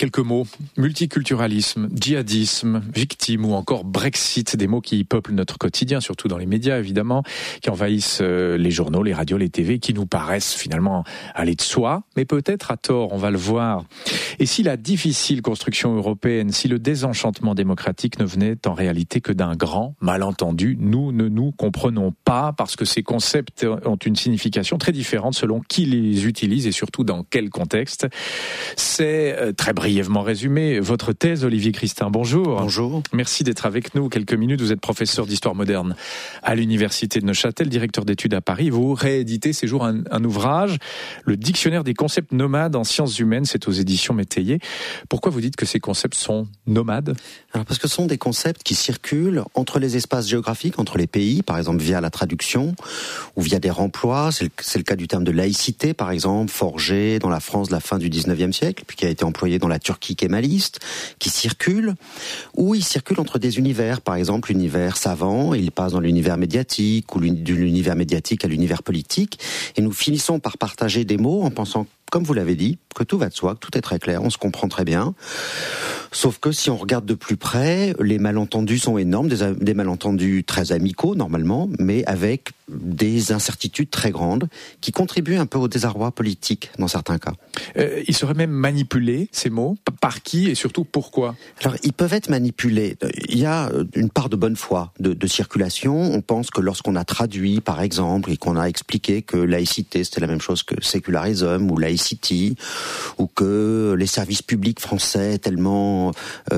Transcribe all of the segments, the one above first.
quelques mots. Multiculturalisme, djihadisme, victime ou encore Brexit, des mots qui peuplent notre quotidien, surtout dans les médias évidemment, qui envahissent les journaux, les radios, les TV, qui nous paraissent finalement aller de soi, mais peut-être à tort, on va le voir. Et si la difficile construction européenne, si le désenchantement démocratique ne venait en réalité que d'un grand malentendu, nous ne nous comprenons pas parce que ces concepts ont une signification très différente selon qui les utilise et surtout dans quel contexte. C'est très brièvement résumé votre thèse, Olivier Christin. Bonjour. Bonjour. Merci d'être avec nous quelques minutes. Vous êtes professeur d'histoire moderne à l'université de Neuchâtel, directeur d'études à Paris. Vous rééditez ces jours un ouvrage, le dictionnaire des concepts nomades en sciences humaines. C'est aux éditions Métayer. Pourquoi vous dites que ces concepts sont nomades ? Alors parce que ce sont des concepts qui circulent entre les espaces géographiques, entre les pays, par exemple via la traduction ou via des remplois. C'est le cas du terme de laïcité, par exemple, forgé dans la France de la fin du 19e siècle, puis qui a été employé dans la Turquie kémaliste, qui circule, ou il circule entre des univers, par exemple l'univers savant, il passe dans l'univers médiatique, ou de l'univers médiatique à l'univers politique, et nous finissons par partager des mots en pensant, comme vous l'avez dit, que tout va de soi, que tout est très clair, on se comprend très bien. Sauf que si on regarde de plus près, les malentendus sont énormes, des malentendus très amicaux normalement, mais avec des incertitudes très grandes qui contribuent un peu au désarroi politique dans certains cas. Ils seraient même manipulés, ces mots, par qui et surtout pourquoi ? Alors, ils peuvent être manipulés. Il y a une part de bonne foi de circulation. On pense que lorsqu'on a traduit, par exemple, et qu'on a expliqué que laïcité, c'était la même chose que secularism ou laïcity, ou que les services publics français tellement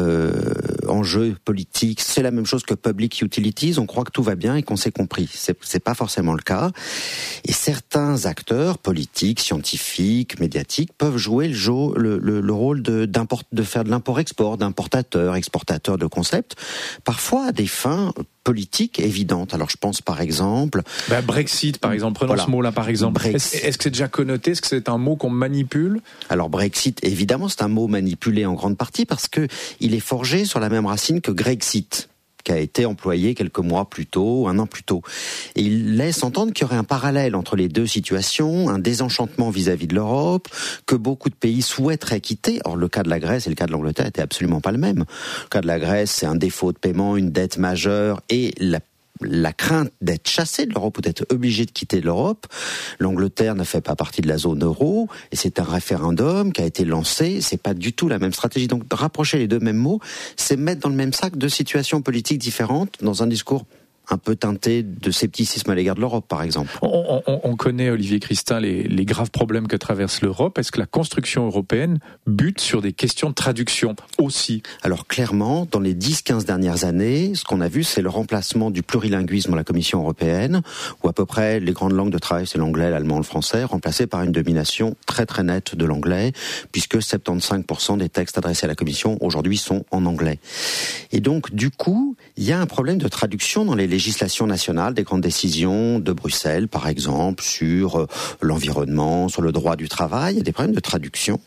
enjeux politiques, c'est la même chose que public utilities, on croit que tout va bien et qu'on s'est compris. C'est pas forcément le cas. Et certains acteurs politiques, scientifiques, médiatiques peuvent jouer le rôle de faire de l'import-export, d'importateur, exportateur de concepts, parfois à des fins politiques évidentes. Alors je pense par exemple... Brexit par exemple, prenons ce mot-là par exemple. Est-ce que c'est déjà connoté ? Est-ce que c'est un mot qu'on manipule ? Alors Brexit, évidemment, c'est un mot manipulé en grande partie parce que il est forgé sur la même racine que Grexit, qui a été employé quelques mois plus tôt, un an plus tôt. Et il laisse entendre qu'il y aurait un parallèle entre les deux situations, un désenchantement vis-à-vis de l'Europe, que beaucoup de pays souhaiteraient quitter. Or, le cas de la Grèce et le cas de l'Angleterre n'étaient absolument pas le même. Le cas de la Grèce, c'est un défaut de paiement, une dette majeure et la crainte d'être chassé de l'Europe ou d'être obligé de quitter l'Europe. L'Angleterre ne fait pas partie de la zone euro et c'est un référendum qui a été lancé. C'est pas du tout la même stratégie. Donc, rapprocher les deux mêmes mots, c'est mettre dans le même sac deux situations politiques différentes dans un discours un peu teinté de scepticisme à l'égard de l'Europe, par exemple. On connaît, Olivier Christin, les graves problèmes que traverse l'Europe. Est-ce que la construction européenne bute sur des questions de traduction aussi ? Alors clairement, dans les 10-15 dernières années, ce qu'on a vu, c'est le remplacement du plurilinguisme dans la Commission européenne, où à peu près les grandes langues de travail, c'est l'anglais, l'allemand, le français, remplacé par une domination très très nette de l'anglais, puisque 75% des textes adressés à la Commission aujourd'hui sont en anglais. Et donc, du coup, il y a un problème de traduction dans les législation nationale, des grandes décisions de Bruxelles, par exemple, sur l'environnement, sur le droit du travail, il y a des problèmes de traduction.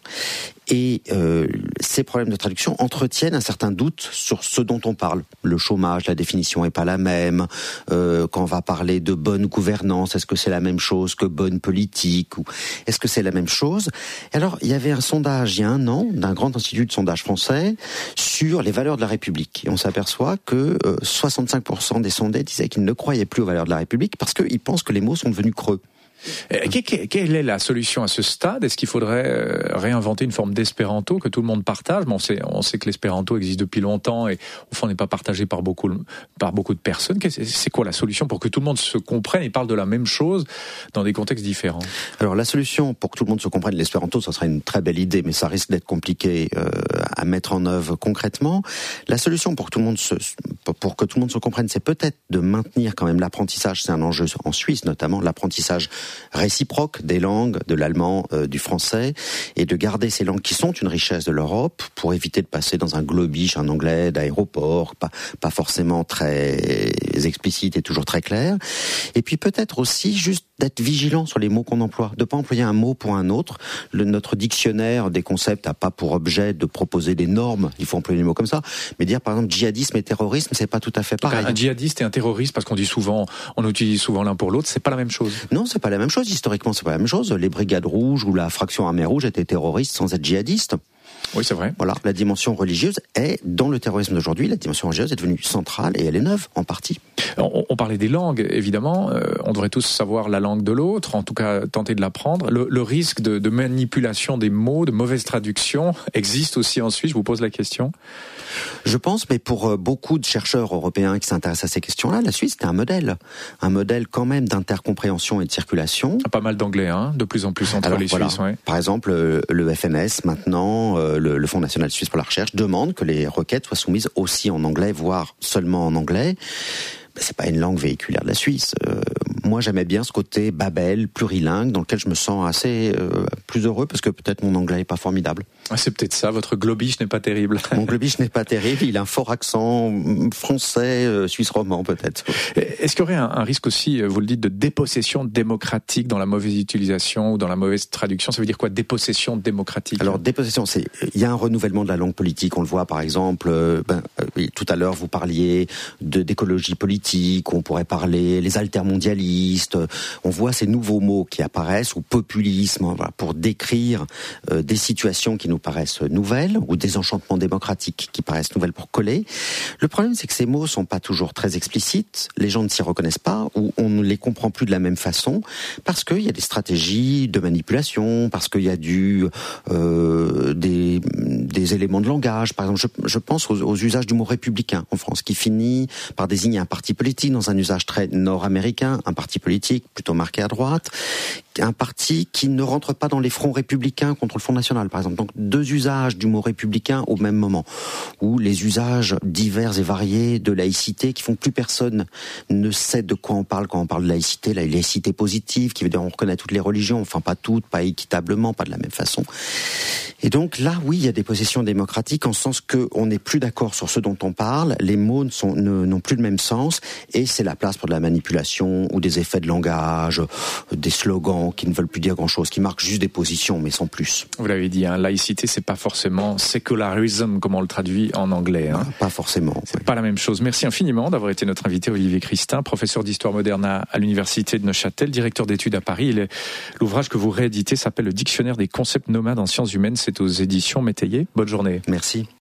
Et ces problèmes de traduction entretiennent un certain doute sur ce dont on parle. Le chômage, la définition est pas la même. Quand on va parler de bonne gouvernance, est-ce que c'est la même chose que bonne politique ou est-ce que c'est la même chose ? Et alors, il y avait un sondage il y a un an d'un grand institut de sondage français sur les valeurs de la République. Et on s'aperçoit que 65% des sondés disaient qu'ils ne croyaient plus aux valeurs de la République parce qu'ils pensent que les mots sont devenus creux. Quelle est la solution à ce stade ? Est-ce qu'il faudrait réinventer une forme d'espéranto que tout le monde partage ? On sait que l'espéranto existe depuis longtemps et au fond n'est pas partagé par beaucoup de personnes. C'est quoi la solution pour que tout le monde se comprenne et parle de la même chose dans des contextes différents ? Alors la solution pour que tout le monde se comprenne, l'espéranto, ça serait une très belle idée, mais ça risque d'être compliqué à mettre en œuvre concrètement. La solution pour que tout le monde se comprenne, c'est peut-être de maintenir quand même l'apprentissage. C'est un enjeu en Suisse notamment, l'apprentissage réciproque des langues, de l'allemand, du français, et de garder ces langues qui sont une richesse de l'Europe pour éviter de passer dans un globish, un anglais d'aéroport, pas forcément très explicite et toujours très clair. Et puis peut-être aussi juste d'être vigilant sur les mots qu'on emploie, de pas employer un mot pour un autre. Notre dictionnaire des concepts n'a pas pour objet de proposer des normes, il faut employer les mots comme ça, mais dire par exemple djihadisme et terrorisme, c'est pas tout à fait pareil. Un djihadiste et un terroriste, parce qu'on utilise souvent l'un pour l'autre, c'est pas la même chose. Non, c'est pas la même chose. Historiquement, c'est pas la même chose. Les brigades rouges ou la fraction armée rouge étaient terroristes sans être djihadistes. Oui, c'est vrai. Voilà, la dimension religieuse est, dans le terrorisme d'aujourd'hui, la dimension religieuse est devenue centrale et elle est neuve, en partie. On parlait des langues, évidemment. On devrait tous savoir la langue de l'autre, en tout cas tenter de l'apprendre. Le risque de manipulation des mots, de mauvaise traduction, existe aussi en Suisse. Je vous pose la question. Je pense, mais pour beaucoup de chercheurs européens qui s'intéressent à ces questions-là, la Suisse, c'est un modèle quand même d'intercompréhension et de circulation. Pas mal d'anglais, de plus en plus entre les Suisses. Ouais. Par exemple, le FNS, maintenant, le Fonds national suisse pour la recherche, demande que les requêtes soient soumises aussi en anglais, voire seulement en anglais. C'est pas une langue véhiculaire de la Suisse. Moi, j'aimais bien ce côté Babel, plurilingue, dans lequel je me sens assez plus heureux, parce que peut-être mon anglais est pas formidable. C'est peut-être ça, votre globish n'est pas terrible. Mon globish n'est pas terrible, il a un fort accent français, suisse romand peut-être. Est-ce qu'il y aurait un risque aussi, vous le dites, de dépossession démocratique dans la mauvaise utilisation ou dans la mauvaise traduction? Ça veut dire quoi, dépossession démocratique? Alors, dépossession, il y a un renouvellement de la langue politique, on le voit par exemple, tout à l'heure vous parliez d'écologie politique, on pourrait parler les altermondialistes, on voit ces nouveaux mots qui apparaissent, ou populisme, pour décrire des situations qui nous paraissent nouvelles, ou des enchantements démocratiques qui paraissent nouvelles pour coller. Le problème, c'est que ces mots sont pas toujours très explicites, les gens ne s'y reconnaissent pas, ou on ne les comprend plus de la même façon, parce qu'il y a des stratégies de manipulation, parce qu'il y a des éléments de langage. Par exemple, je pense aux usages du mot républicain en France, qui finit par désigner un parti politique dans un usage très nord-américain, un parti politique plutôt marqué à droite, un parti qui ne rentre pas dans les fronts républicains contre le Front National, par exemple. Donc, deux usages du mot républicain au même moment, ou les usages divers et variés de laïcité qui font que plus personne ne sait de quoi on parle quand on parle de laïcité. La laïcité positive, qui veut dire on reconnaît toutes les religions, enfin pas toutes, pas équitablement, pas de la même façon. Et donc là, oui, il y a des possessions démocratiques en ce sens qu'on n'est plus d'accord sur ce dont on parle, les mots n'ont plus le même sens, et c'est la place pour de la manipulation ou des effets de langage, des slogans qui ne veulent plus dire grand-chose, qui marquent juste des positions, mais sans plus. Vous l'avez dit, laïcité, c'est pas forcément secularism, comme on le traduit en anglais. Pas forcément. C'est pas la même chose. Merci infiniment d'avoir été notre invité, Olivier Christin, professeur d'histoire moderne à l'université de Neuchâtel, directeur d'études à Paris. L'ouvrage que vous rééditez s'appelle Le Dictionnaire des concepts nomades en sciences humaines. C'est aux éditions Métayer. Bonne journée. Merci.